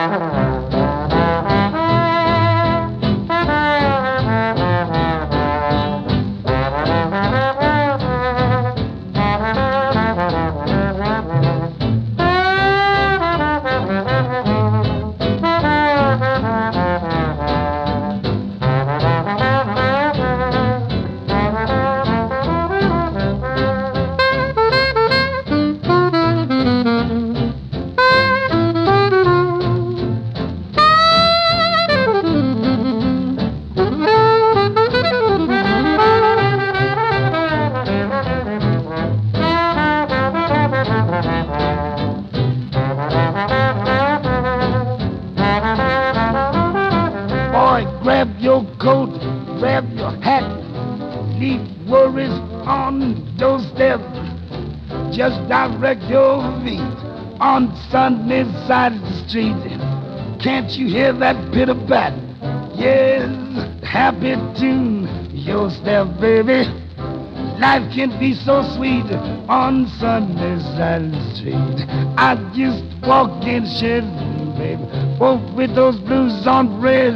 Boy, grab your coat, grab your hat, leave worries on the doorstep. Just direct your feet on Sunday side of the street. Can't you hear that pitter-pat? Yes, happy tune your step, baby. Life can be so sweet on Sunday side of the street. I just walk in shed, baby, both with those blues on red.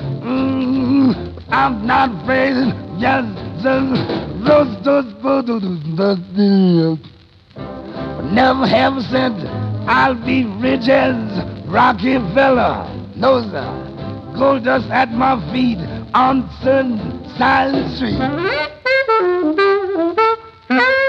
I'm not afraid. Yes, never have a cent. I'll be rich as Rockefeller. No, sir. Gold dust at my feet on Sunday side of the street.